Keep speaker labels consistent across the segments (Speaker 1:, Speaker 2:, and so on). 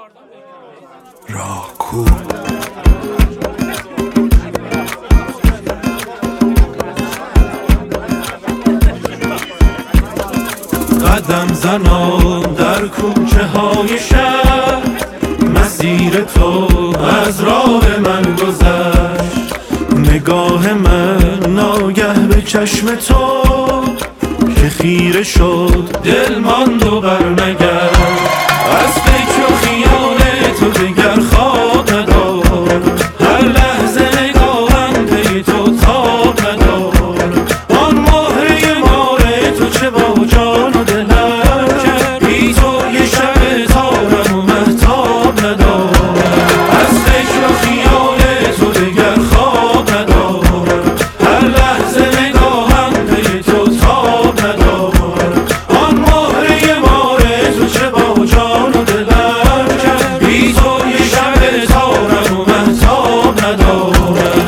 Speaker 1: راکو قدم زنان در کوچه های شهر، مسیر تو از راه من گذشت. نگاه من ناگه به چشم تو که خیره شد، دل ماند و برنگشت. از فکر و خیال تو دگر خواب ندار، هر لحظه نگاهم پی تو تاب ندار. آن مهره مار تو چه با جان و دلم کرد، بی تو یه شب تارم و مهتاب ندار. از فکر و خیال تو دگر خواب ندار، هر لحظه نگاهم پی تو تاب ندار. آن مهره مار تو چه با جان و دلم کرد، بی تو یه شب تارم و مهتاب ندار.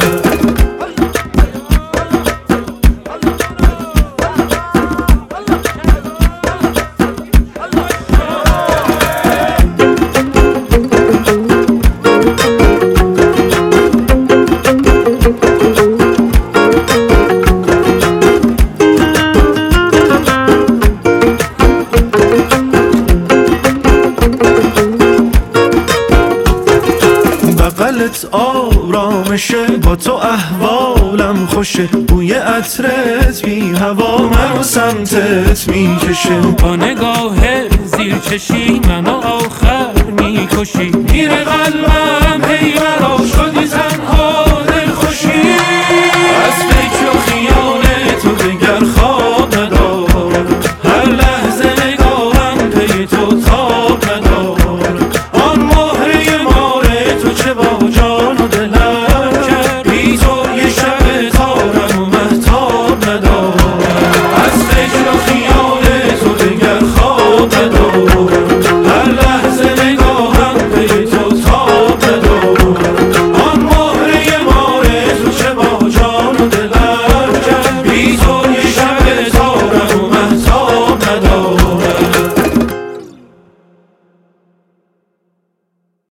Speaker 1: بغلت آرامشه، با تو احوالم خوشه. بوی عطرت بی هوا منو سمتت میکشه.
Speaker 2: با نگاه زیر چشی منو آخر میکشی.
Speaker 1: میره قلبم هی برا شدی تنها دل خوشی. از فکر و خیال تو دگر خواب ندار، هر لحظه نگاهم پی تو